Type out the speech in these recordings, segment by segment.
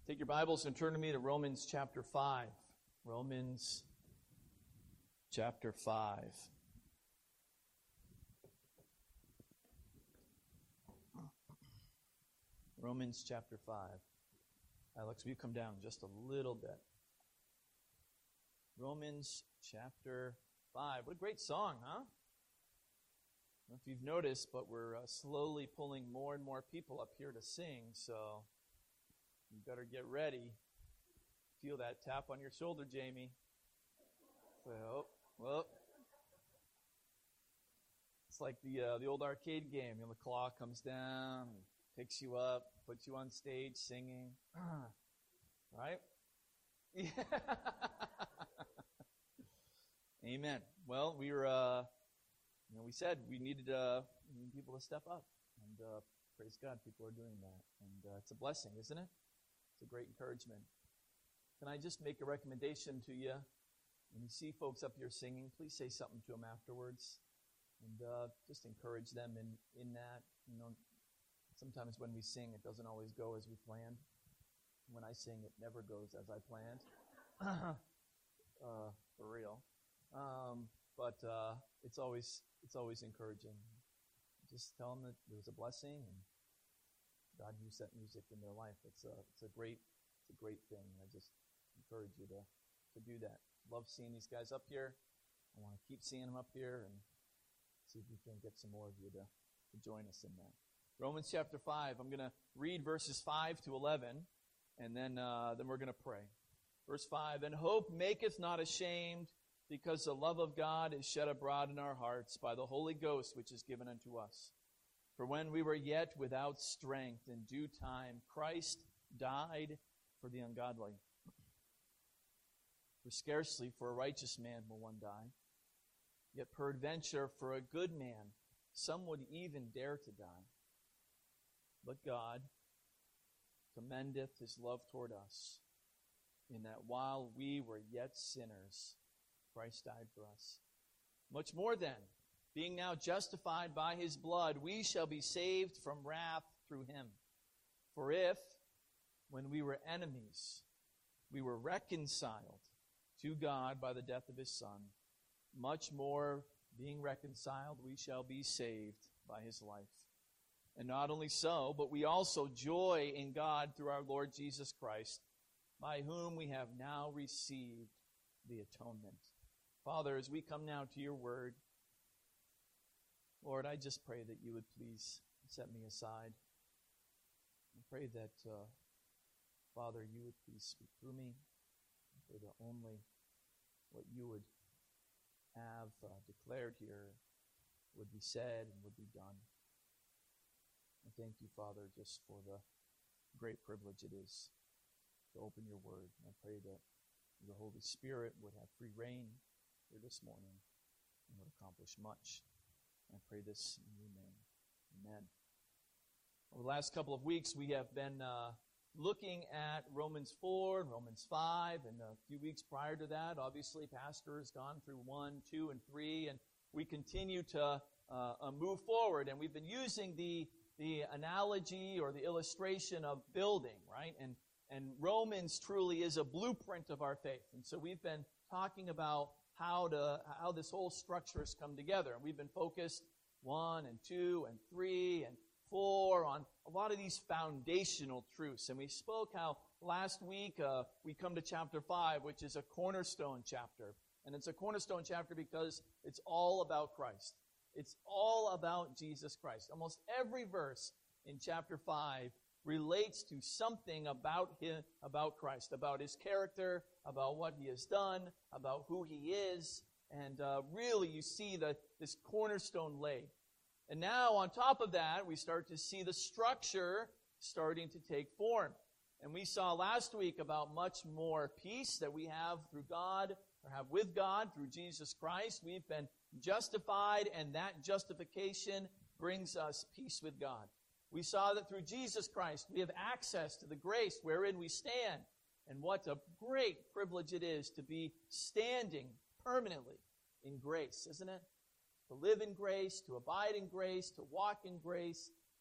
Take your Bibles and turn to me to Romans chapter 5. Romans chapter 5. Romans chapter 5. Alex, will you come down just a little bit? Romans chapter 5. What a great song, huh? I don't know if you've noticed, but we're slowly pulling more and more people up here to sing, so you better get ready. Feel that tap on your shoulder, Jamie. Well, it's like the old arcade game. The claw comes down, picks you up, puts you on stage singing. Right? Yeah. Amen. Well, we said we needed people to step up, and praise God, people are doing that, and it's a blessing, isn't it? It's a great encouragement. Can I just make a recommendation to you? When you see folks up here singing, please say something to them afterwards, and just encourage them in that. Sometimes when we sing, it doesn't always go as we planned. When I sing, it never goes as I planned. For real. But it's always encouraging. Just tell them that there's a blessing and God used that music in their life. It's a great thing. I just encourage you to do that. Love seeing these guys up here. I want to keep seeing them up here and see if we can get some more of you to join us in that. Romans chapter 5. I'm going to read verses 5 to 11, and then we're going to pray. Verse 5, "And hope maketh not ashamed, because the love of God is shed abroad in our hearts by the Holy Ghost which is given unto us. For when we were yet without strength, in due time Christ died for the ungodly. For scarcely for a righteous man will one die, yet peradventure for a good man some would even dare to die. But God commendeth his love toward us, in that while we were yet sinners, Christ died for us. Much more then, being now justified by his blood, we shall be saved from wrath through him. For if, when we were enemies, we were reconciled to God by the death of his Son, much more, being reconciled, we shall be saved by his life. And not only so, but we also joy in God through our Lord Jesus Christ, by whom we have now received the atonement." Father, as we come now to your word, Lord, I just pray that you would please set me aside. I pray that, Father, you would please speak through me. I pray that only what you would have declared here would be said and would be done. I thank you, Father, just for the great privilege it is to open your word. And I pray that the Holy Spirit would have free reign here this morning and would accomplish much. I pray this in your name. Amen. Over the last couple of weeks, we have been looking at Romans 4 and Romans 5, and a few weeks prior to that, obviously, Pastor has gone through 1, 2, and 3, and we continue to move forward, and we've been using the analogy or the illustration of building, right? And Romans truly is a blueprint of our faith. And so we've been talking about how this whole structure has come together. And we've been focused 1 and 2 and 3 and 4 on a lot of these foundational truths. And we spoke how last week we come to chapter 5, which is a cornerstone chapter. And it's a cornerstone chapter because it's all about Christ. It's all about Jesus Christ. Almost every verse in chapter 5 relates to something about him, about Christ, about his character, about what he has done, about who he is. And really you see this cornerstone laid. And now on top of that, we start to see the structure starting to take form. And we saw last week about much more peace that we have through God, or have with God through Jesus Christ. We've been justified, and that justification brings us peace with God. We saw that through Jesus Christ, we have access to the grace wherein we stand. And what a great privilege it is to be standing permanently in grace, isn't it? To live in grace, to abide in grace, to walk in grace.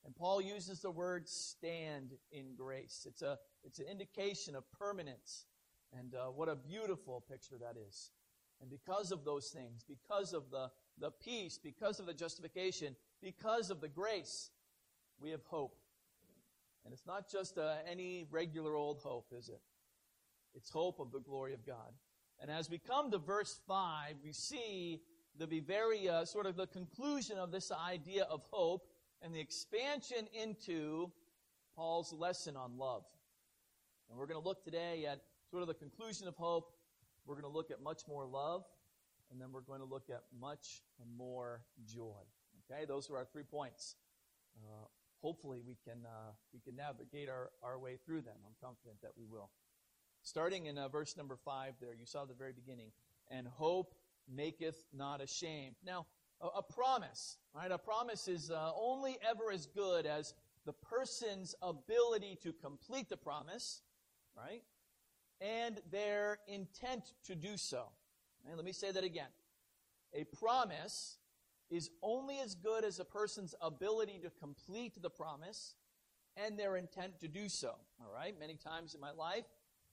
And Paul uses the word stand in grace. It's an indication of permanence. And what a beautiful picture that is. And because of those things, because of the peace, because of the justification, because of the grace, we have hope. And it's not just any regular old hope, is it? It's hope of the glory of God. And as we come to verse 5, we see the very sort of the conclusion of this idea of hope and the expansion into Paul's lesson on love. And we're going to look today at sort of the conclusion of hope. We're going to look at much more love, and then we're going to look at much more joy. Okay, those are our 3 points. Hopefully we can navigate our way through them. I'm confident that we will. Starting in verse number 5 there, you saw the very beginning. And hope maketh not ashamed. Now, a promise, right? A promise is only ever as good as the person's ability to complete the promise, right? And their intent to do so. And let me say that again. A promise is only as good as a person's ability to complete the promise and their intent to do so. All right? Many times in my life,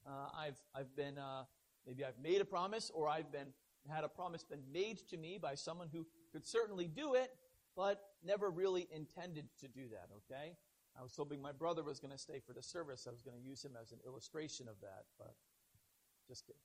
I've been maybe I've made a promise, or I've had a promise been made to me by someone who could certainly do it, but never really intended to do that. Okay? I was hoping my brother was going to stay for the service. I was going to use him as an illustration of that, but just kidding.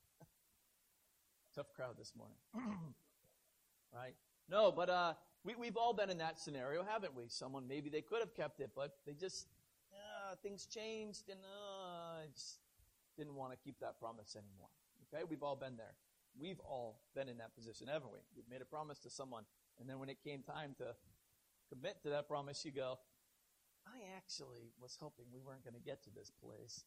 Tough crowd this morning. Right? No, but we've all been in that scenario, haven't we? Someone, maybe they could have kept it, but they just, things changed, and just didn't want to keep that promise anymore. Okay? We've all been there. We've all been in that position, haven't we? We've made a promise to someone, and then when it came time to commit to that promise, you go, I actually was hoping we weren't going to get to this place.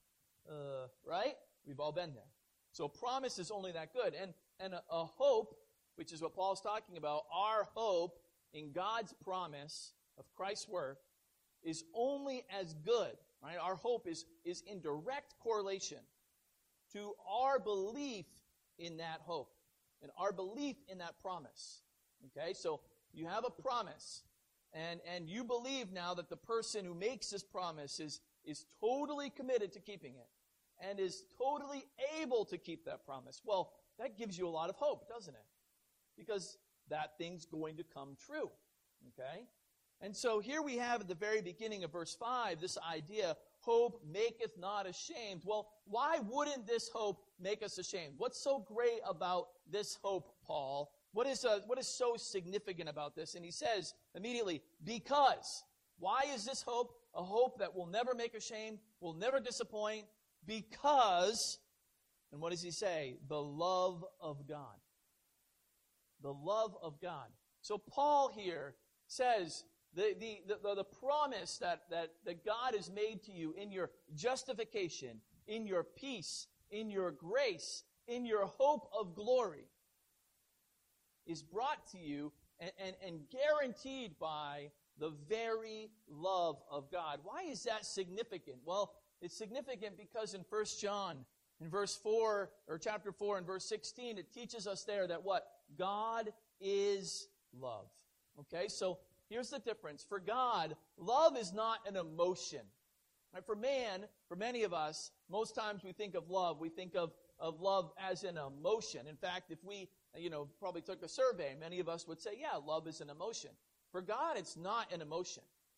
Right? We've all been there. So promise is only that good. And a hope, which is what Paul's talking about, our hope in God's promise of Christ's work is only as good. Right? Our hope is in direct correlation to our belief in that hope and our belief in that promise. Okay? So you have a promise. And you believe now that the person who makes this promise is totally committed to keeping it and is totally able to keep that promise. Well, that gives you a lot of hope, doesn't it? Because that thing's going to come true. Okay? And so here we have at the very beginning of verse 5 this idea, hope maketh not ashamed. Well, why wouldn't this hope make us ashamed? What's so great about this hope, Paul? What is so significant about this? And he says immediately, because. Why is this hope a hope that will never make ashamed, will never disappoint? Because, and what does he say? The love of God. The love of God. So Paul here says the promise that God has made to you in your justification, in your peace, in your grace, in your hope of glory, is brought to you and guaranteed by the very love of God. Why is that significant? Well, it's significant because in 1 John, in verse 4, or chapter 4 and verse 16, it teaches us there that what? God is love. Okay, so here's the difference. For God, love is not an emotion. Right? For many of us, most times we think of love, we think of love as an emotion. In fact, if we probably took a survey, many of us would say, yeah, love is an emotion. For God, it's not an emotion.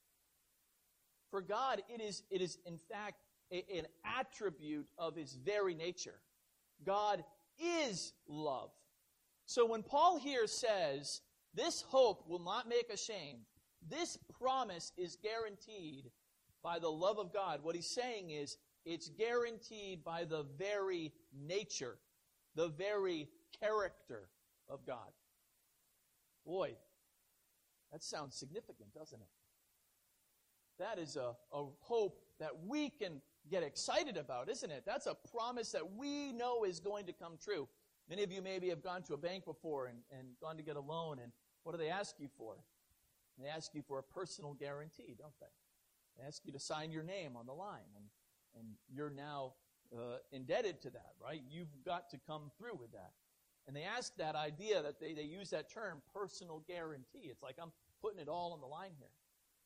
For God, it is in fact an attribute of His very nature. God is love. So when Paul here says, this hope will not make ashamed, this promise is guaranteed by the love of God. What he's saying is, it's guaranteed by the very nature, the very character of God. Boy, that sounds significant, doesn't it? That is a hope that we can get excited about, isn't it? That's a promise that we know is going to come true. Many of you maybe have gone to a bank before and gone to get a loan, and what do they ask you for? They ask you for a personal guarantee, don't they? They ask you to sign your name on the line, and you're now indebted to that, right? You've got to come through with that. And they ask that idea, that they use that term, personal guarantee. It's like I'm putting it all on the line here.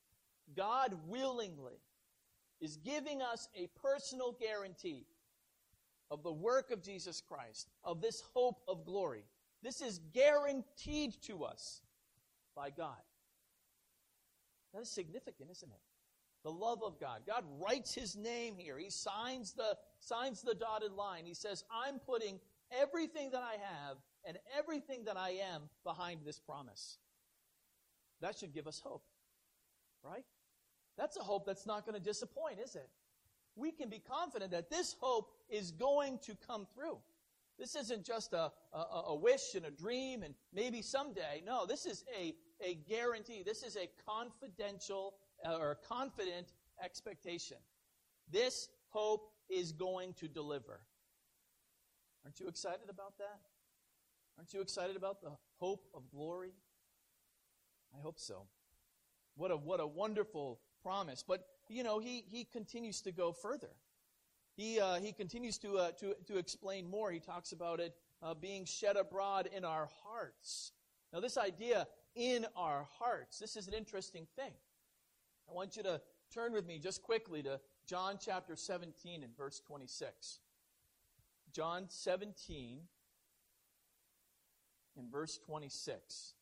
God willingly is giving us a personal guarantee of the work of Jesus Christ, of this hope of glory. This is guaranteed to us by God. That is significant, isn't it? The love of God. God writes his name here. He signs the dotted line. He says, I'm putting everything that I have and everything that I am behind this promise. That should give us hope, right? That's a hope that's not going to disappoint, is it? We can be confident that this hope is going to come through. This isn't just a wish and a dream and maybe someday. No, this is a guarantee. This is a confidential or confident expectation. This hope is going to deliver. Aren't you excited about that? Aren't you excited about the hope of glory? I hope so. What a wonderful promise. But, you know, he continues to go further. He continues to explain more. He talks about it being shed abroad in our hearts. Now, this idea, in our hearts, this is an interesting thing. I want you to turn with me just quickly to John chapter 17 and verse 26. John 17 and verse 26.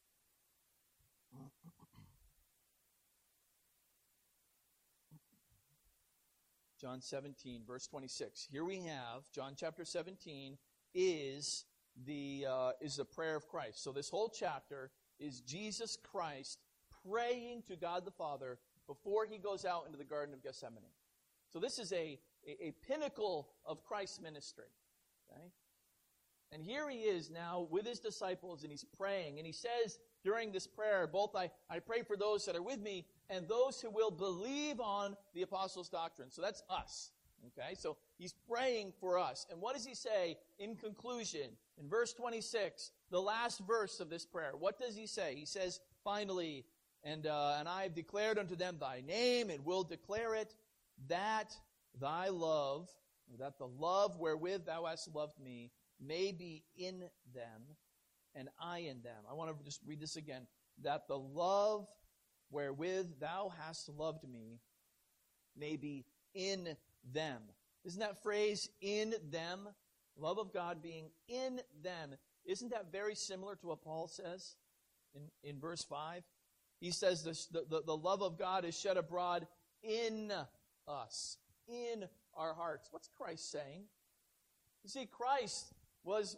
John 17, verse 26. Here we have, John chapter 17 is the prayer of Christ. So this whole chapter is Jesus Christ praying to God the Father before he goes out into the Garden of Gethsemane. So this is a pinnacle of Christ's ministry. Okay? And here he is now with his disciples, and he's praying. And he says during this prayer, both I pray for those that are with me and those who will believe on the apostles' doctrine. So that's us. Okay? So he's praying for us. And what does he say in conclusion? In verse 26, the last verse of this prayer, what does he say? He says, finally, and I have declared unto them thy name, and will declare it, that thy love, that the love wherewith thou hast loved me, may be in them, and I in them. I want to just read this again. That the love wherewith thou hast loved me may be in them. Isn't that phrase, in them? Love of God being in them. Isn't that very similar to what Paul says in verse 5? He says the love of God is shed abroad in us, in our hearts. What's Christ saying? You see, Christ was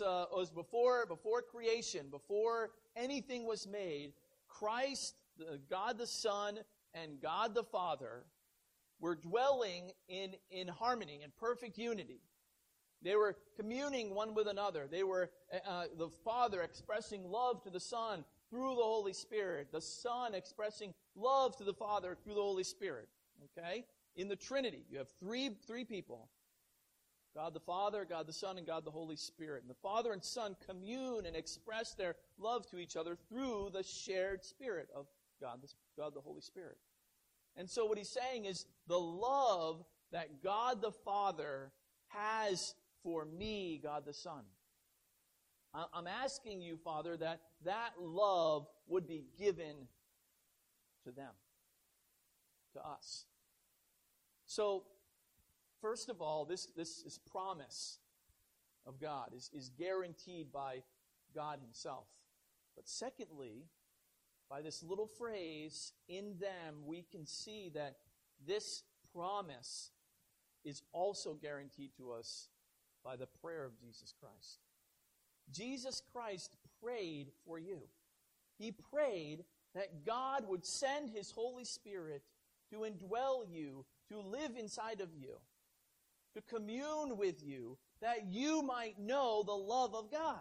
before creation, before anything was made. Christ, God the Son, and God the Father were dwelling in harmony, in perfect unity. They were communing one with another. They were the Father expressing love to the Son through the Holy Spirit. The Son expressing love to the Father through the Holy Spirit. Okay? In the Trinity, you have three people. God the Father, God the Son, and God the Holy Spirit. And the Father and Son commune and express their love to each other through the shared Spirit of God the Holy Spirit. And so what he's saying is the love that God the Father has for me, God the Son. I'm asking you, Father, that love would be given to them, to us. So, first of all, this promise of God is guaranteed by God himself. But secondly, by this little phrase, in them, we can see that this promise is also guaranteed to us by the prayer of Jesus Christ. Jesus Christ prayed for you. He prayed that God would send his Holy Spirit to indwell you, to live inside of you, to commune with you, that you might know the love of God.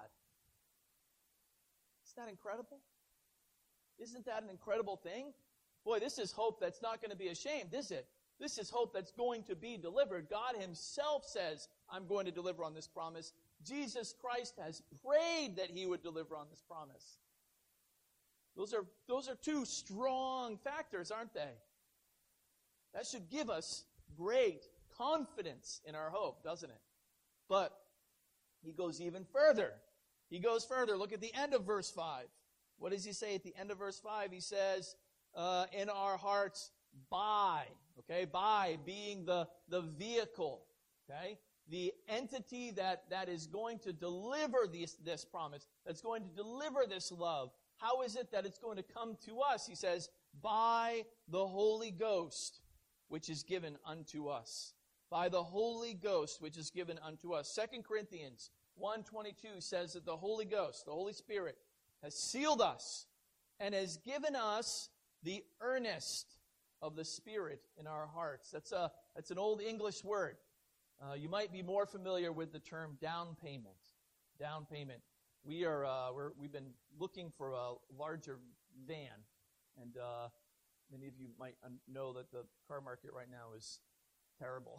Isn't that incredible? Isn't that an incredible thing? Boy, this is hope that's not going to be ashamed, is it? This is hope that's going to be delivered. God himself says, I'm going to deliver on this promise. Jesus Christ has prayed that he would deliver on this promise. Those are two strong factors, aren't they? That should give us great confidence in our hope, doesn't it? But he goes even further. He goes further. Look at the end of verse 5. What does he say at the end of verse 5? He says, in our hearts by, okay? By being the vehicle, okay? The entity that is going to deliver this promise, that's going to deliver this love. How is it that it's going to come to us? He says, by the Holy Ghost, which is given unto us. By the Holy Ghost, which is given unto us. 2 Corinthians 1:22 says that the Holy Ghost, the Holy Spirit, has sealed us and has given us the earnest of the Spirit in our hearts. That's an old English word. You might be more familiar with the term down payment. Down payment. We've been looking for a larger van, and many of you might know that the car market right now is terrible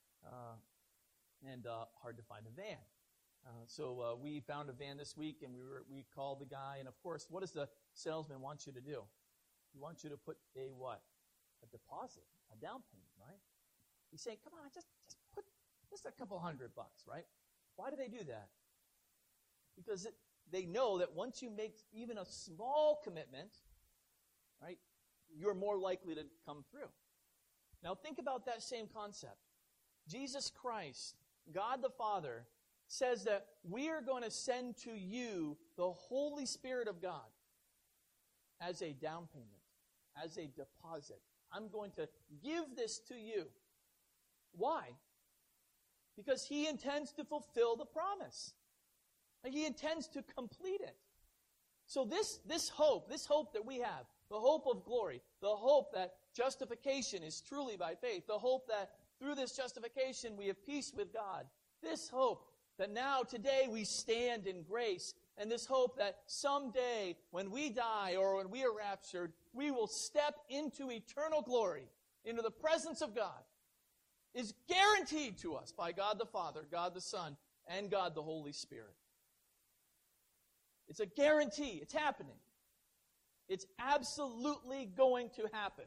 and hard to find a van. So we found a van this week, and we called the guy, and of course, what does the salesman want you to do? He wants you to put a what? A deposit, a down payment, right? He's saying, come on, just put just a couple $100, right? Why do they do that? Because they know that once you make even a small commitment, right, you're more likely to come through. Now think about that same concept. Jesus Christ, God the Father, says that we are going to send to you the Holy Spirit of God as a down payment, as a deposit. I'm going to give this to you. Why? Because He intends to fulfill the promise. He intends to complete it. So this hope that we have, the hope of glory, the hope that justification is truly by faith, the hope that through this justification we have peace with God, this hope that now today we stand in grace, and this hope that someday when we die or when we are raptured, we will step into eternal glory, into the presence of God, is guaranteed to us by God the Father, God the Son, and God the Holy Spirit. It's a guarantee. It's happening. It's absolutely going to happen.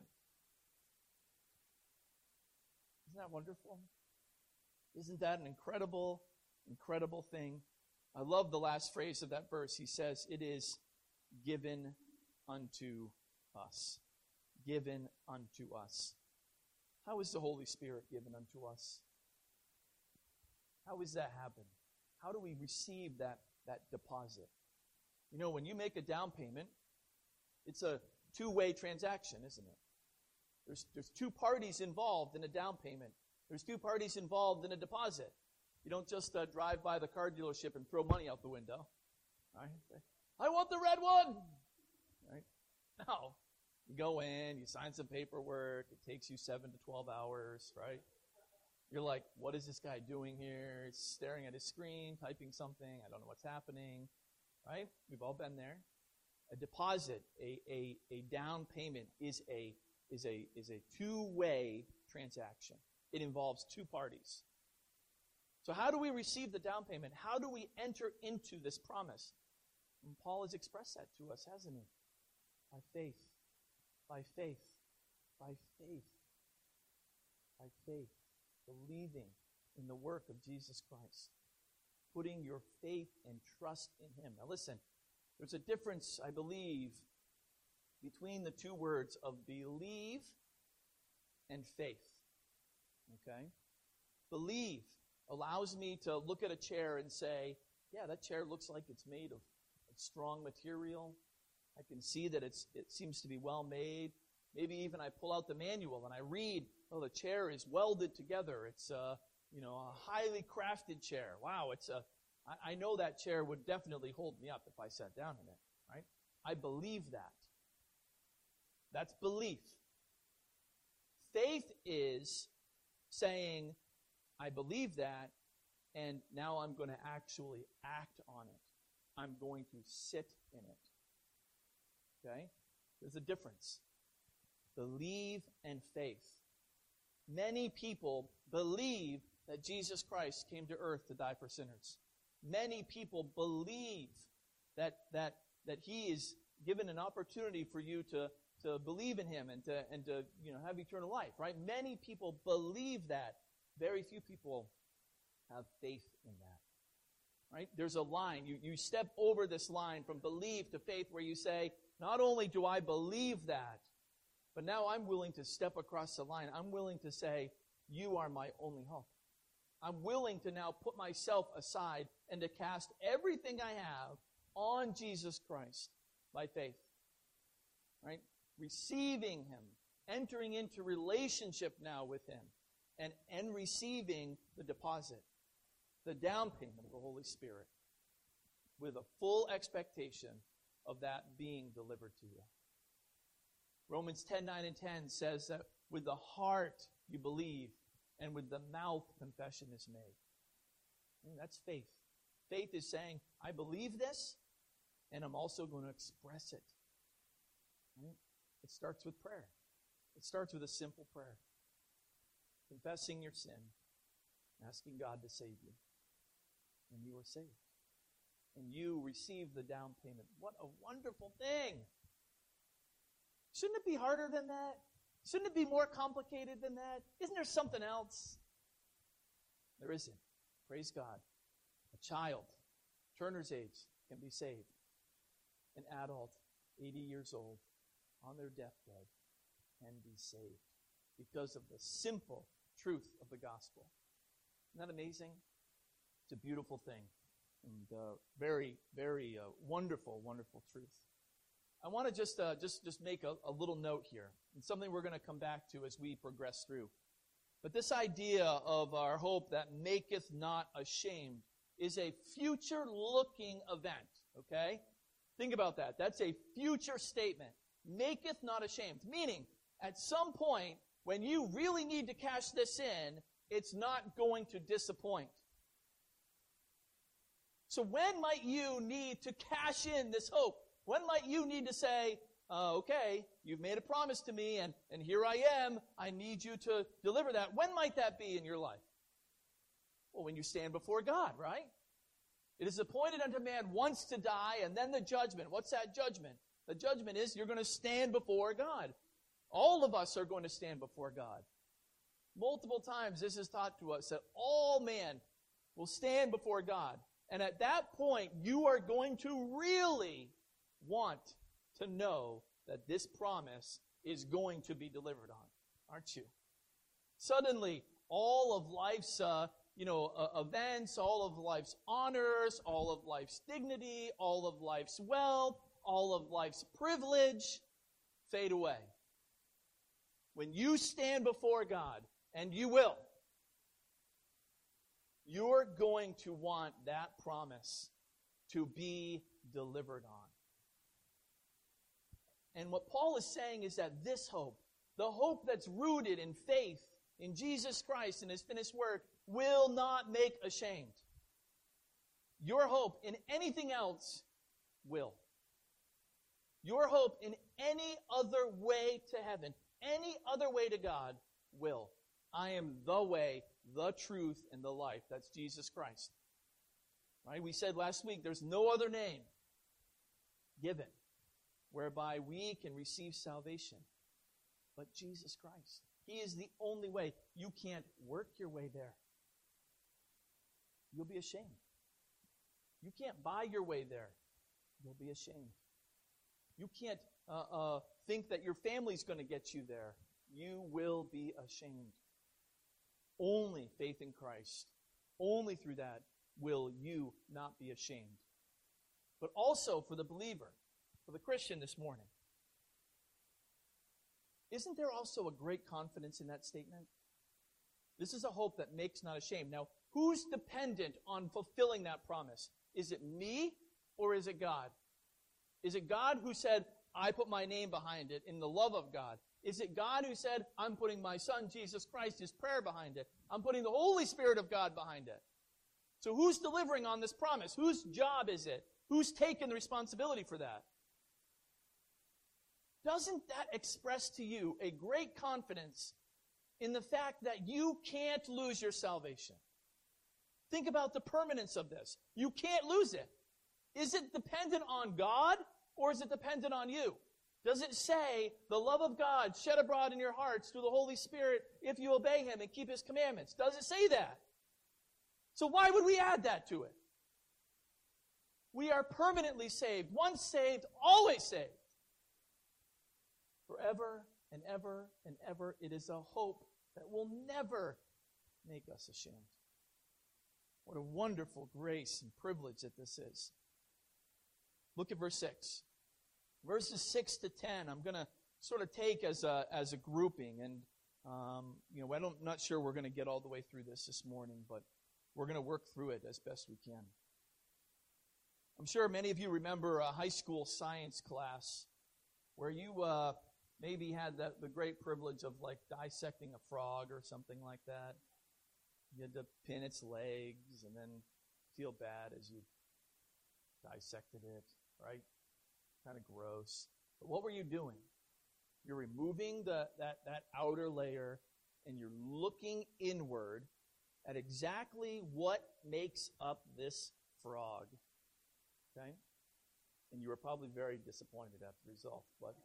Isn't that wonderful? Isn't that an incredible, incredible thing? I love the last phrase of that verse. He says, it is given unto us. Given unto us. How is the Holy Spirit given unto us? How does that happen? How do we receive that deposit? You know, when you make a down payment, it's a two-way transaction, isn't it? There's two parties involved in a down payment. There's two parties involved in a deposit. You don't just drive by the car dealership and throw money out the window. Right? I want the red one! Right? No. You go in, you sign some paperwork, it takes you 7 to 12 hours, right? You're like, what is this guy doing here? He's staring at his screen, typing something, I don't know what's happening, right? We've all been there. A deposit, a down payment is a two-way transaction. It involves two parties. So how do we receive the down payment? How do we enter into this promise? And Paul has expressed that to us, hasn't he? By faith. By faith. By faith. By faith. Believing in the work of Jesus Christ. Putting your faith and trust in Him. Now listen, there's a difference, I believe, between the two words of believe and faith. Okay? Believe allows me to look at a chair and say, yeah, that chair looks like it's made of strong material. I can see that it seems to be well made. Maybe even I pull out the manual and I read, oh, the chair is welded together. It's a highly crafted chair. Wow, I know that chair would definitely hold me up if I sat down in it, right? I believe that. That's belief. Faith is saying, I believe that, and now I'm going to actually act on it. I'm going to sit in it. Okay? There's a difference. Believe and faith. Many people believe that Jesus Christ came to earth to die for sinners. Many people believe that He is given an opportunity for you to believe in Him and to have eternal life, right? Many people believe that. Very few people have faith in that, right? There's a line. You step over this line from belief to faith where you say, not only do I believe that, But now I'm willing to step across the line. I'm willing to say, you are my only hope. I'm willing to now put myself aside and to cast everything I have on Jesus Christ by faith. Right? Receiving Him, entering into relationship now with Him, and receiving the deposit, the down payment of the Holy Spirit, with a full expectation of that being delivered to you. Romans 10:9 and 10 says that with the heart you believe, and with the mouth confession is made. And that's faith. Faith is saying, I believe this, and I'm also going to express it. Right? It starts with prayer. It starts with a simple prayer. Confessing your sin, asking God to save you. And you are saved. And you receive the down payment. What a wonderful thing! Shouldn't it be harder than that? Shouldn't it be more complicated than that? Isn't there something else? There isn't. Praise God. A child, Turner's age, can be saved. An adult, 80 years old, on their deathbed, can be saved because of the simple truth of the gospel. Isn't that amazing? It's a beautiful thing. And very, very wonderful, wonderful truth. I want to just make a little note here, and something we're going to come back to as we progress through. But this idea of our hope that maketh not ashamed is a future-looking event, okay? Think about that. That's a future statement. Maketh not ashamed. Meaning, at some point, when you really need to cash this in, it's not going to disappoint. So when might you need to cash in this hope? When might you need to say, okay, you've made a promise to me, and here I am. I need you to deliver that. When might that be in your life? Well, when you stand before God, right? It is appointed unto man once to die, and then the judgment. What's that judgment? The judgment is you're going to stand before God. All of us are going to stand before God. Multiple times this is taught to us that all man will stand before God. And at that point, you are going to really want to know that this promise is going to be delivered on, aren't you? Suddenly, all of life's events, all of life's honors, all of life's dignity, all of life's wealth, all of life's privilege fade away. When you stand before God, and you will, you're going to want that promise to be delivered on. And what Paul is saying is that this hope, the hope that's rooted in faith in Jesus Christ and His finished work, will not make ashamed. Your hope in anything else will. Your hope in any other way to heaven, any other way to God, will. I am the way, the truth, and the life. That's Jesus Christ. Right? We said last week, there's no other name given whereby we can receive salvation but Jesus Christ. He is the only way. You can't work your way there. You'll be ashamed. You can't buy your way there. You'll be ashamed. You can't think that your family's going to get you there. You will be ashamed. Only faith in Christ, only through that will you not be ashamed. But also for the believer, for the Christian this morning, isn't there also a great confidence in that statement? This is a hope that makes not ashamed. Now, who's dependent on fulfilling that promise? Is it me or is it God? Is it God who said, I put my name behind it in the love of God? Is it God who said, I'm putting my Son, Jesus Christ, His prayer behind it? I'm putting the Holy Spirit of God behind it. So who's delivering on this promise? Whose job is it? Who's taken the responsibility for that? Doesn't that express to you a great confidence in the fact that you can't lose your salvation? Think about the permanence of this. You can't lose it. Is it dependent on God or is it dependent on you? Does it say the love of God shed abroad in your hearts through the Holy Spirit if you obey Him and keep His commandments? Does it say that? So why would we add that to it? We are permanently saved. Once saved, always saved. Forever and ever and ever. It is a hope that will never make us ashamed. What a wonderful grace and privilege that this is. Look at verse 6. Verses 6 to 10, I'm going to sort of take as a grouping. And, I'm not sure we're going to get all the way through this morning, but we're going to work through it as best we can. I'm sure many of you remember a high school science class where you maybe had the great privilege of like dissecting a frog or something like that. You had to pin its legs and then feel bad as you dissected it, right? Kind of gross. But what were you doing? You're removing that outer layer and you're looking inward at exactly what makes up this frog. Okay? And you were probably very disappointed at the result. But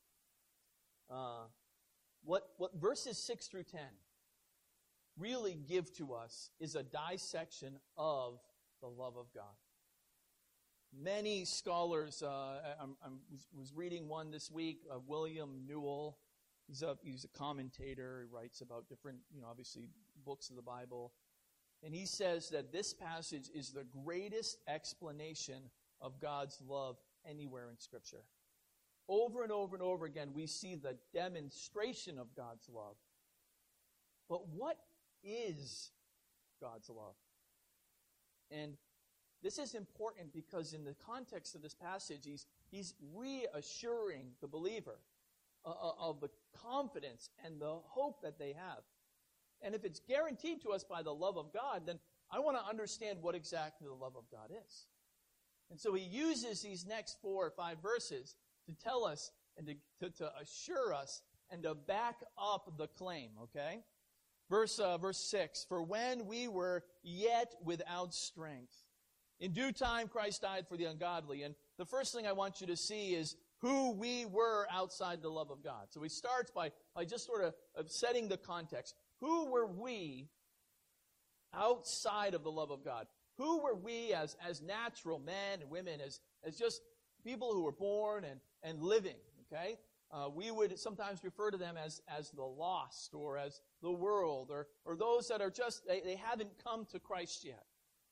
what verses 6 through 10 really give to us is a dissection of the love of God. Many scholars, I was reading one this week, William Newell. He's a commentator. He writes about different, obviously, books of the Bible. And he says that this passage is the greatest explanation of God's love anywhere in Scripture. Over and over and over again, we see the demonstration of God's love. But what is God's love? And this is important because in the context of this passage, he's reassuring the believer of the confidence and the hope that they have. And if it's guaranteed to us by the love of God, then I want to understand what exactly the love of God is. And so he uses these next 4 or 5 verses to tell us and to assure us and to back up the claim, okay? Verse 6, for when we were yet without strength, in due time Christ died for the ungodly. And the first thing I want you to see is who we were outside the love of God. So he starts by just sort of setting the context. Who were we outside of the love of God? Who were we as natural men and women, as just people who were born and living, okay? We would sometimes refer to them as the lost or as the world or those that are just, they haven't come to Christ yet.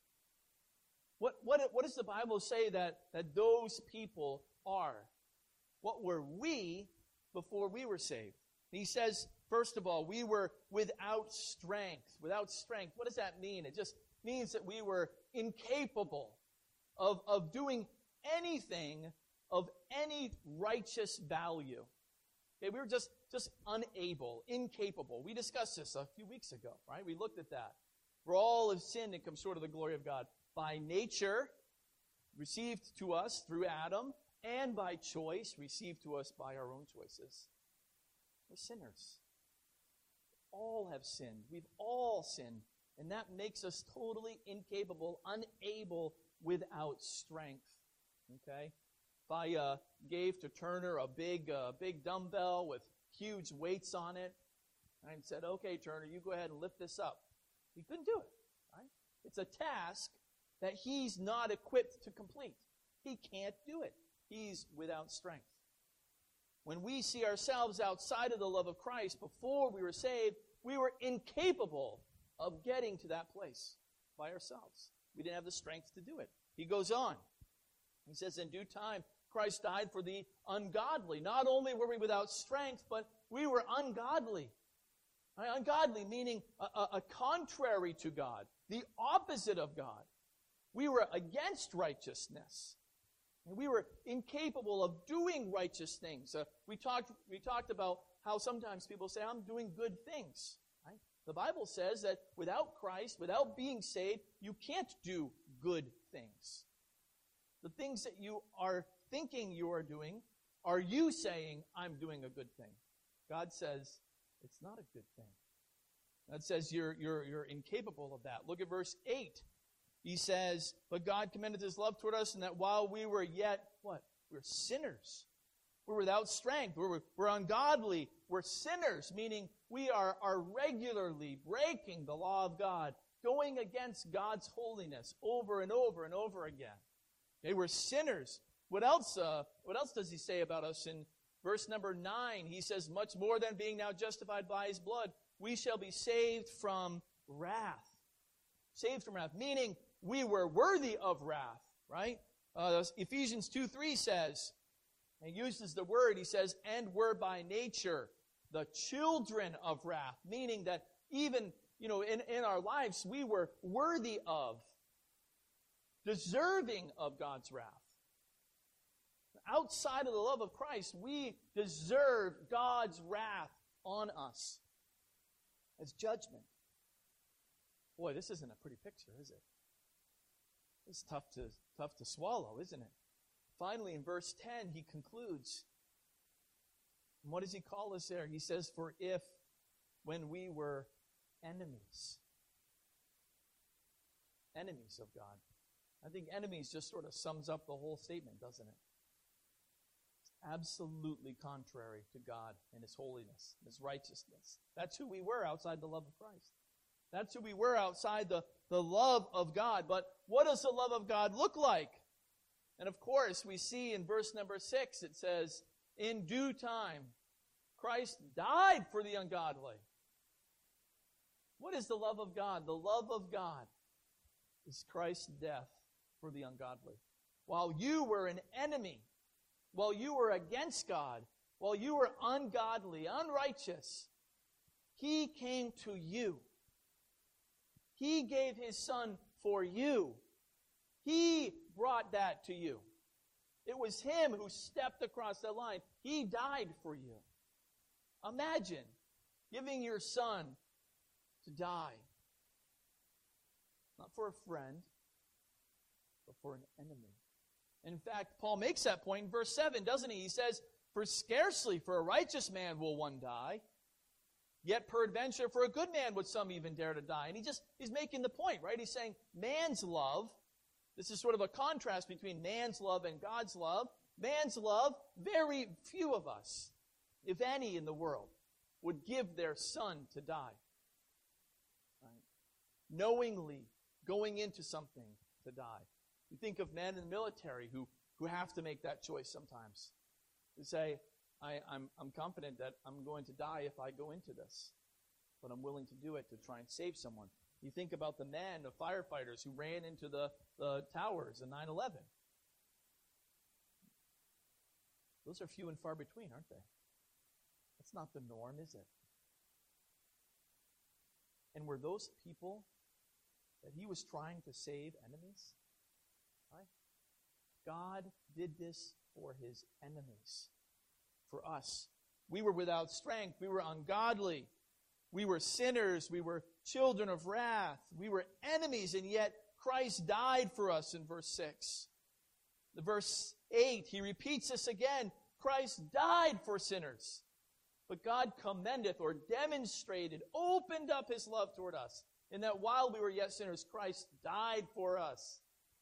What does the Bible say that those people are? What were we before we were saved? He says, first of all, we were without strength. Without strength. What does that mean? It just means that we were incapable of doing anything of any righteous value. Okay, we were just unable, incapable. We discussed this a few weeks ago, right? We looked at that. For all have sinned and come short of the glory of God. By nature, received to us through Adam, and by choice, received to us by our own choices. We're sinners. All have sinned. We've all sinned. And that makes us totally incapable, unable, without strength. Okay? If I gave to Turner a big dumbbell with huge weights on it, and said, okay, Turner, you go ahead and lift this up. He couldn't do it. Right? It's a task that he's not equipped to complete. He can't do it. He's without strength. When we see ourselves outside of the love of Christ before we were saved, we were incapable of getting to that place by ourselves. We didn't have the strength to do it. He goes on. He says, in due time, Christ died for the ungodly. Not only were we without strength, but we were ungodly. Ungodly meaning a contrary to God, the opposite of God. We were against righteousness. And we were incapable of doing righteous things. We talked about how sometimes people say, I'm doing good things. Right? The Bible says that without Christ, without being saved, you can't do good things. The things that you are thinking you are doing, are you saying, I'm doing a good thing? God says, it's not a good thing. God says you're incapable of that. Look at verse 8. He says, but God commended his love toward us, and that while we were yet, what? We're sinners. We're without strength. We're ungodly. We're sinners, meaning we are regularly breaking the law of God, going against God's holiness over and over and over again. Okay, we're sinners. What else does he say about us Verse number 9, he says, much more than being now justified by his blood, we shall be saved from wrath. Saved from wrath, meaning we were worthy of wrath, right? Ephesians 2:3 says, and uses the word, he says, and were by nature the children of wrath, meaning that even, in our lives, we were worthy of, deserving of God's wrath. Outside of the love of Christ, we deserve God's wrath on us as judgment. Boy, this isn't a pretty picture, is it? It's tough to swallow, isn't it? Finally, in verse 10, he concludes. And what does he call us there? He says, for if, when we were enemies of God. I think enemies just sort of sums up the whole statement, doesn't it? It's absolutely contrary to God and His holiness, His righteousness. That's who we were outside the love of Christ. That's who we were outside the love of God. But what does the love of God look like? And of course, we see in verse number 6, it says, in due time, Christ died for the ungodly. What is the love of God? The love of God is Christ's death for the ungodly. While you were an enemy, while you were against God, while you were ungodly, unrighteous, He came to you. He gave His Son for you. He brought that to you. It was Him who stepped across that line. He died for you. Imagine giving your Son to die. Not for a friend, but for an enemy. In fact, Paul makes that point in verse 7, doesn't he? He says, for scarcely for a righteous man will one die, yet peradventure for a good man would some even dare to die. And he's making the point, right? He's saying man's love, this is sort of a contrast between man's love and God's love. Man's love, very few of us, if any in the world, would give their son to die. Right? Knowingly going into something to die. You think of men in the military who have to make that choice sometimes. To say, I'm confident that I'm going to die if I go into this, but I'm willing to do it to try and save someone. You think about the men, the firefighters who ran into the towers in 9/11. Those are few and far between, aren't they? That's not the norm, is it? And were those people that he was trying to save enemies? Right? God did this for his enemies, for us. We were without strength. We were ungodly. We were sinners. We were children of wrath. We were enemies, and yet Christ died for us in verse 6. The verse 8, he repeats this again. Christ died for sinners. But God commendeth or demonstrated, opened up his love toward us, in that while we were yet sinners, Christ died for us.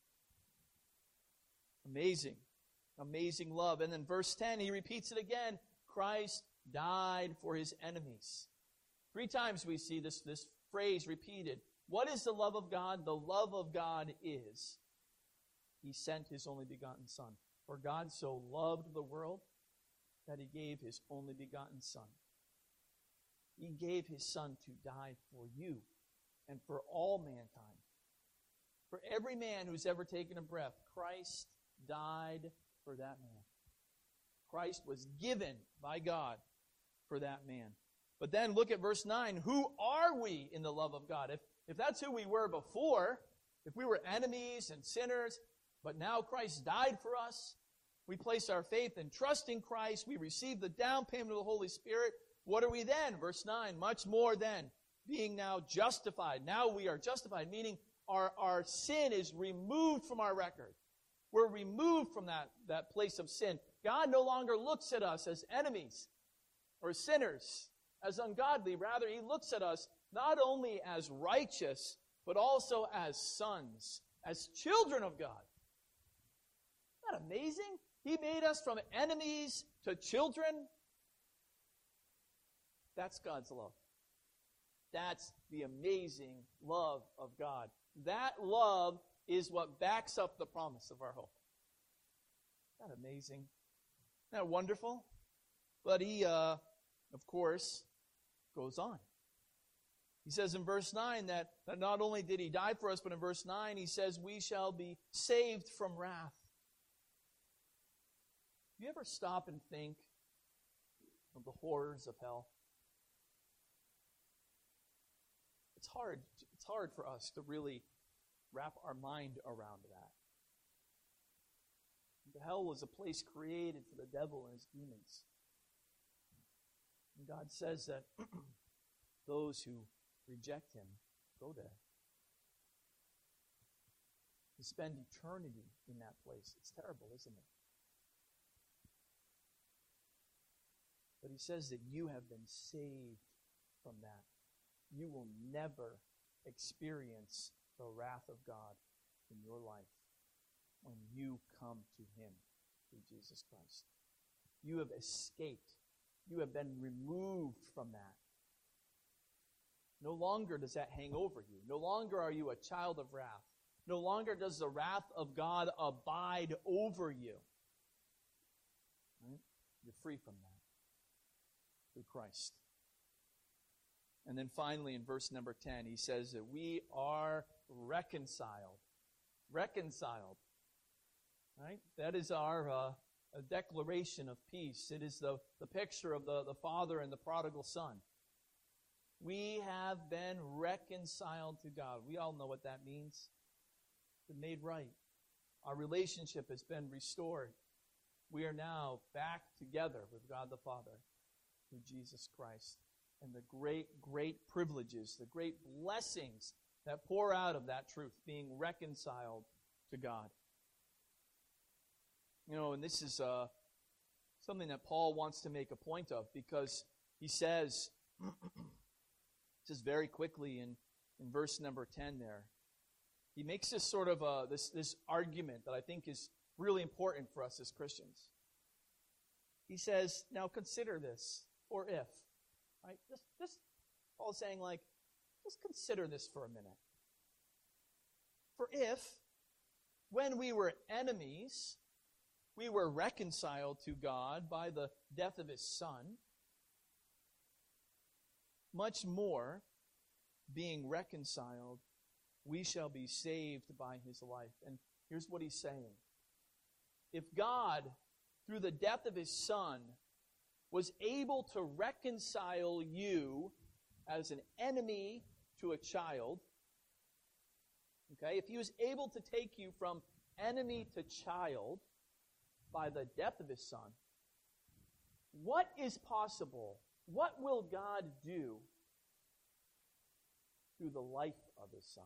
Amazing. Amazing love. And then verse 10, he repeats it again. Christ died for his enemies. 3 times we see this phrase repeated. What is the love of God? The love of God is he sent his only begotten Son. For God so loved the world that he gave his only begotten Son. He gave his Son to die for you and for all mankind. For every man who's ever taken a breath, Christ died for that man. Christ was given by God for that man. But then look at verse 9. Who are we in the love of God? If that's who we were before, if we were enemies and sinners, but now Christ died for us, we place our faith and trust in Christ, we receive the down payment of the Holy Spirit, what are we then? Verse 9, much more then, being now justified. Now we are justified, meaning our sin is removed from our record. We're removed from that place of sin. God no longer looks at us as enemies or sinners, as ungodly. Rather, he looks at us not only as righteous, but also as sons, as children of God. Isn't that amazing? He made us from enemies to children. That's God's love. That's the amazing love of God. That love is what backs up the promise of our hope. Isn't that amazing? Isn't that wonderful? But he, of course, goes on. He says in verse 9 that not only did he die for us, but in verse 9 he says we shall be saved from wrath. Do you ever stop and think of the horrors of hell? It's hard for us to really wrap our mind around that. The hell was a place created for the devil and his demons. And God says that those who reject him go there. To spend eternity in that place. It's terrible, isn't it? But he says that you have been saved from that. You will never experience the wrath of God in your life when you come to him through Jesus Christ. You have escaped. You have been removed from that. No longer does that hang over you. No longer are you a child of wrath. No longer does the wrath of God abide over you. Right? You're free from that through Christ. And then finally in verse number 10, he says that we are reconciled. Reconciled. Right? That is our a declaration of peace. It is the picture of the father and the prodigal son. We have been reconciled to God. We all know what that means. Been made right. Our relationship has been restored. We are now back together with God the Father through Jesus Christ. And the great, great privileges, the great blessings that pour out of that truth, being reconciled to God. You know, and this is something that Paul wants to make a point of, because he says, just very quickly in verse number 10 there, he makes this sort of this argument that I think is really important for us as Christians. He says, now consider this, or if. Right? Just Paul's saying, like, just consider this for a minute. For if, when we were enemies, we were reconciled to God by the death of his Son, much more, being reconciled, we shall be saved by his life. And here's what he's saying. If God, through the death of his Son, was able to reconcile you as an enemy to a child, okay, if he was able to take you from enemy to child by the death of his Son, what is possible? What will God do through the life of his Son?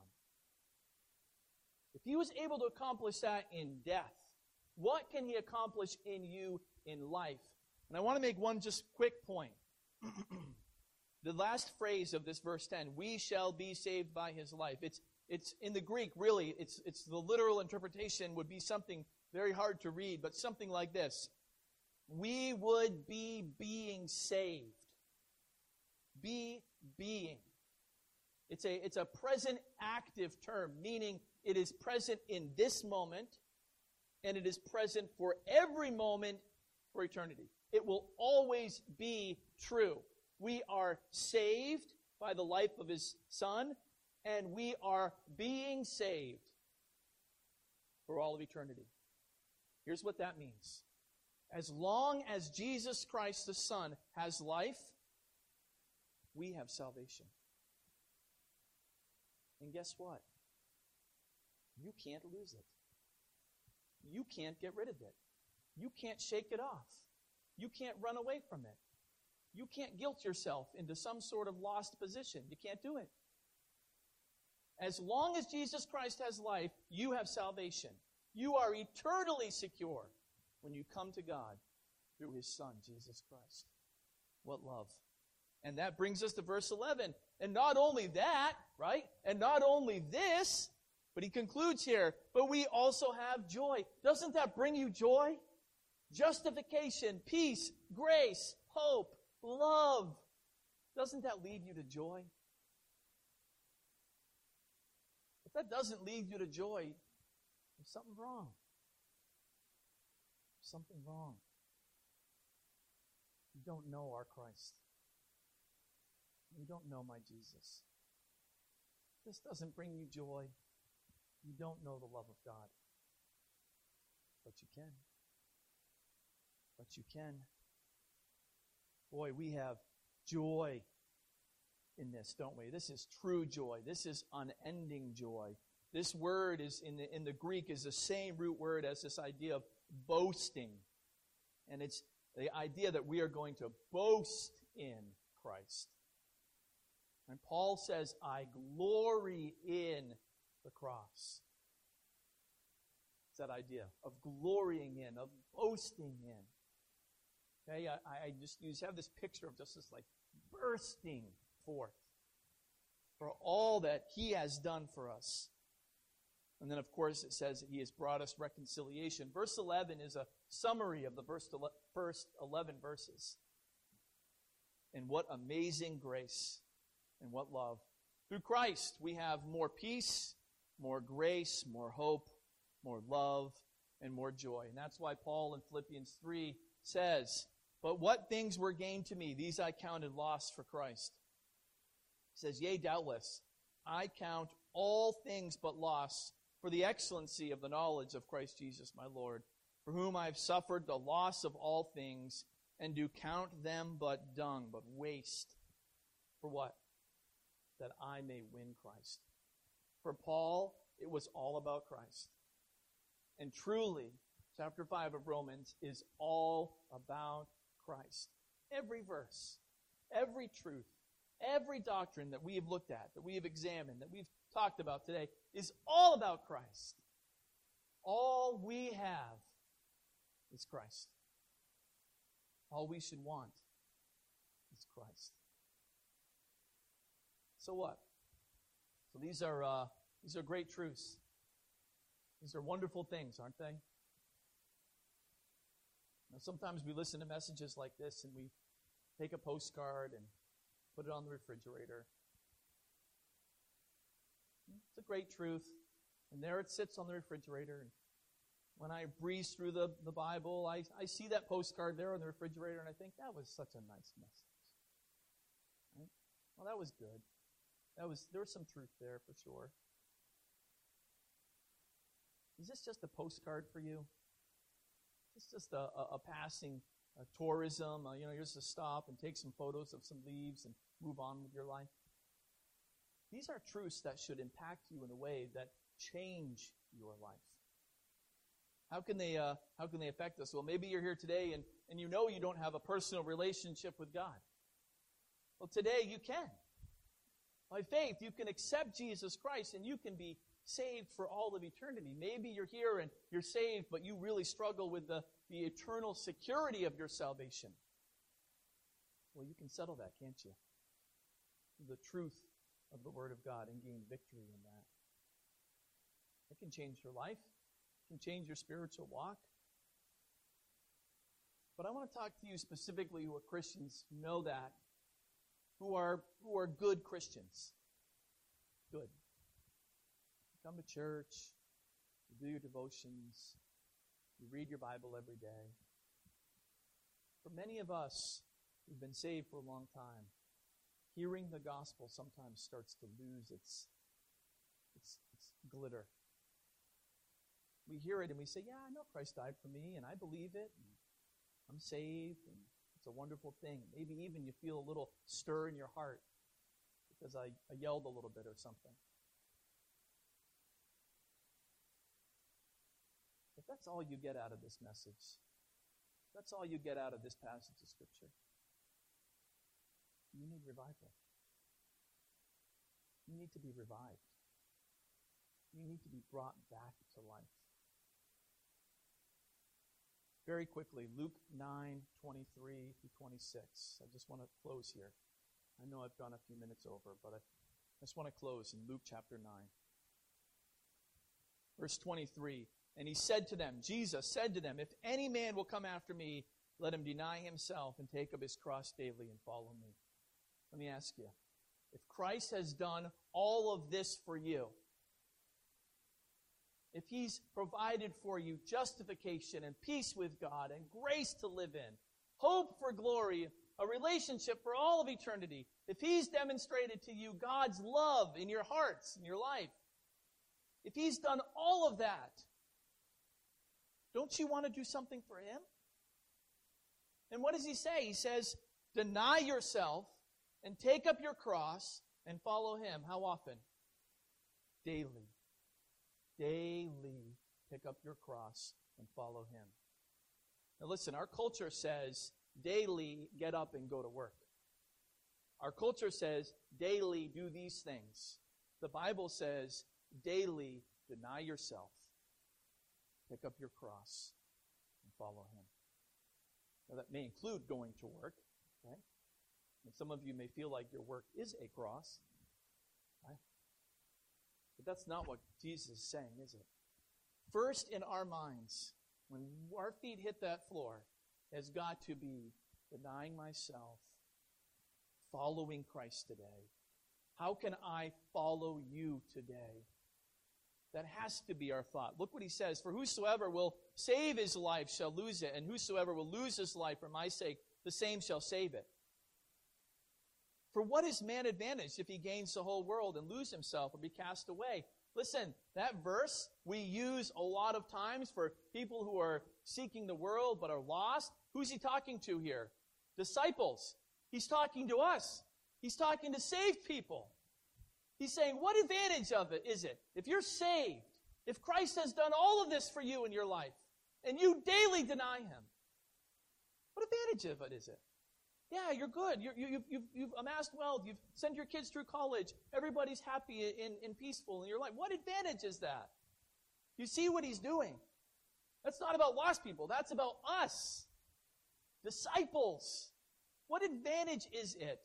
If he was able to accomplish that in death, what can he accomplish in you in life? And I want to make one just quick point. The last phrase of this verse 10, we shall be saved by his life. It's in the Greek, really, it's the literal interpretation would be something very hard to read, but something like this. We would be being saved. Being. It's a present active term, meaning it is present in this moment, and it is present for every moment for eternity. It will always be true. We are saved by the life of his Son, and we are being saved for all of eternity. Here's what that means. As long as Jesus Christ the Son has life, we have salvation. And guess what? You can't lose it. You can't get rid of it. You can't shake it off. You can't run away from it. You can't guilt yourself into some sort of lost position. You can't do it. As long as Jesus Christ has life, you have salvation. You are eternally secure when you come to God through his Son, Jesus Christ. What love. And that brings us to verse 11. And not only that, right? And not only this, but he concludes here, but we also have joy. Doesn't that bring you joy? Justification, peace, grace, hope, love. Doesn't that lead you to joy? If that doesn't lead you to joy, there's something wrong. Something wrong. You don't know our Christ. You don't know my Jesus. This doesn't bring you joy. You don't know the love of God. But you can. But you can. Boy, we have joy in this, don't we? This is true joy. This is unending joy. This word is in the Greek is the same root word as this idea of boasting. And it's the idea that we are going to boast in Christ. And Paul says, I glory in the cross. It's that idea of glorying in, of boasting in. Okay, I just have this picture of just this like bursting forth for all that he has done for us. And then, of course, it says that he has brought us reconciliation. Verse 11 is a summary of the first 11 verses. And what amazing grace and what love. Through Christ, we have more peace, more grace, more hope, more love, and more joy. And that's why Paul in Philippians 3 says, but what things were gained to me, these I counted loss for Christ. He says, yea, doubtless, I count all things but loss for the excellency of the knowledge of Christ Jesus my Lord, for whom I have suffered the loss of all things, and do count them but dung, but waste. For what? That I may win Christ. For Paul, it was all about Christ. And truly, chapter 5 of Romans is all about Christ. Every verse, every truth, every doctrine that we have looked at, that we have examined, that we've talked about today, is all about Christ. All we have is Christ. All we should want is Christ. So what? So these are great truths. These are wonderful things, aren't they? Now, sometimes we listen to messages like this and we take a postcard and put it on the refrigerator. It's a great truth. And there it sits on the refrigerator. And when I breeze through the Bible, I see that postcard there on the refrigerator and I think, that was such a nice message. Right? Well, that was good. There was some truth there for sure. Is this just a postcard for you? Is this just a passing tourism? You're just to stop and take some photos of some leaves and move on with your life? These are truths that should impact you in a way that change your life. How can they affect us? Well, maybe you're here today and you know you don't have a personal relationship with God. Well, today you can. By faith, you can accept Jesus Christ and you can be saved for all of eternity. Maybe you're here and you're saved, but you really struggle with the eternal security of your salvation. Well, you can settle that, can't you? The truth of the Word of God and gain victory in that. It can change your life. It can change your spiritual walk. But I want to talk to you specifically who are Christians, who know that, who are good Christians. Good. You come to church, you do your devotions, you read your Bible every day. For many of us who've been saved for a long time, hearing the gospel sometimes starts to lose its glitter. We hear it and we say, yeah, I know Christ died for me, and I believe it, and I'm saved, and it's a wonderful thing. Maybe even you feel a little stir in your heart because I yelled a little bit or something. If that's all you get out of this message, that's all you get out of this passage of Scripture, you need revival. You need to be revived. You need to be brought back to life. Very quickly, Luke 9:23 through 26. I just want to close here. I know I've gone a few minutes over, but I just want to close in Luke chapter 9. Verse 23, and he said to them, Jesus said to them, if any man will come after me, let him deny himself and take up his cross daily and follow me. Let me ask you, if Christ has done all of this for you, if he's provided for you justification and peace with God and grace to live in, hope for glory, a relationship for all of eternity, if He's demonstrated to you God's love in your hearts, in your life, if He's done all of that, don't you want to do something for Him? And what does He say? He says, deny yourself and take up your cross and follow Him. How often? Daily. Daily pick up your cross and follow Him. Now listen, our culture says daily get up and go to work. Our culture says daily do these things. The Bible says daily deny yourself, pick up your cross, and follow Him. Now that may include going to work, okay? And some of you may feel like your work is a cross, right? But that's not what Jesus is saying, is it? First in our minds, when our feet hit that floor, has got to be denying myself, following Christ today. How can I follow you today? That has to be our thought. Look what he says. For whosoever will save his life shall lose it, and whosoever will lose his life for my sake, the same shall save it. For what is man advantaged if he gains the whole world and lose himself or be cast away? Listen, that verse we use a lot of times for people who are seeking the world but are lost. Who's he talking to here? Disciples. He's talking to us. He's talking to saved people. He's saying, what advantage of it is it? If you're saved, if Christ has done all of this for you in your life, and you daily deny Him, what advantage of it is it? Yeah, you're good. You've amassed wealth. You've sent your kids through college. Everybody's happy and peaceful in your life. What advantage is that? You see what he's doing. That's not about lost people. That's about us. Disciples. What advantage is it?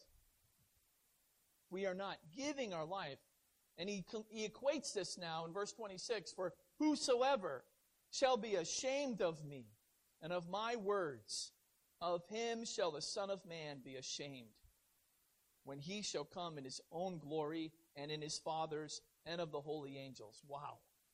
We are not giving our life. And he equates this now in verse 26. For whosoever shall be ashamed of me and of my words, of him shall the Son of Man be ashamed, when He shall come in His own glory and in His Father's and of the holy angels. Wow.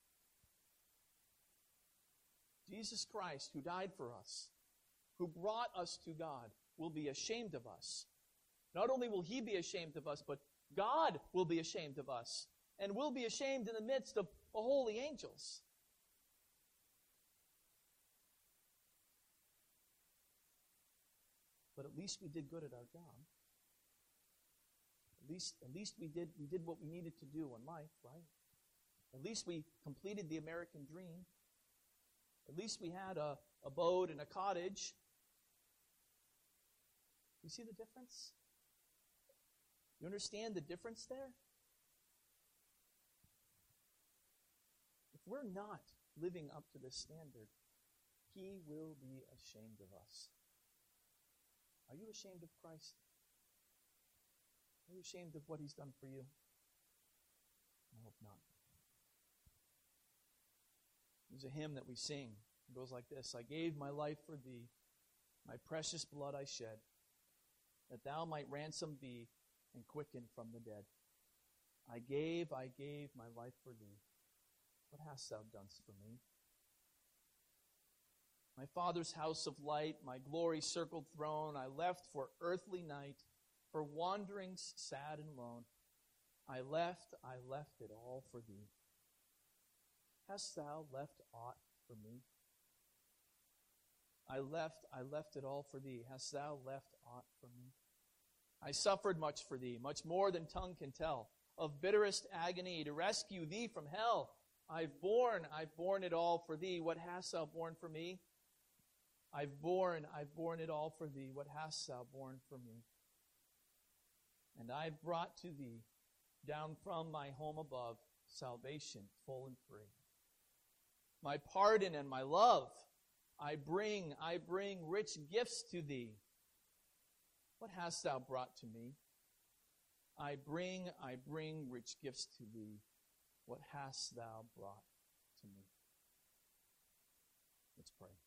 Jesus Christ, who died for us, who brought us to God, will be ashamed of us. Not only will He be ashamed of us, but God will be ashamed of us, and will be ashamed in the midst of the holy angels. But at least we did good at our job. At least we did what we needed to do in life, right? At least we completed the American dream. At least we had a boat and a cottage. You see the difference? You understand the difference there? If we're not living up to this standard, He will be ashamed of us. Are you ashamed of Christ? Are you ashamed of what He's done for you? I hope not. There's a hymn that we sing. It goes like this. I gave my life for Thee, my precious blood I shed, that Thou might ransom be and quicken from the dead. I gave my life for Thee. What hast Thou done for me? My Father's house of light, my glory-circled throne, I left for earthly night, for wanderings sad and lone. I left it all for Thee. Hast Thou left aught for me? I left it all for Thee. Hast Thou left aught for me? I suffered much for Thee, much more than tongue can tell, of bitterest agony to rescue Thee from hell. I've borne it all for Thee. What hast Thou borne for me? I've borne it all for Thee. What hast Thou borne for me? And I've brought to Thee, down from my home above, salvation full and free. My pardon and my love, I bring rich gifts to Thee. What hast Thou brought to me? I bring rich gifts to Thee. What hast Thou brought to me? Let's pray.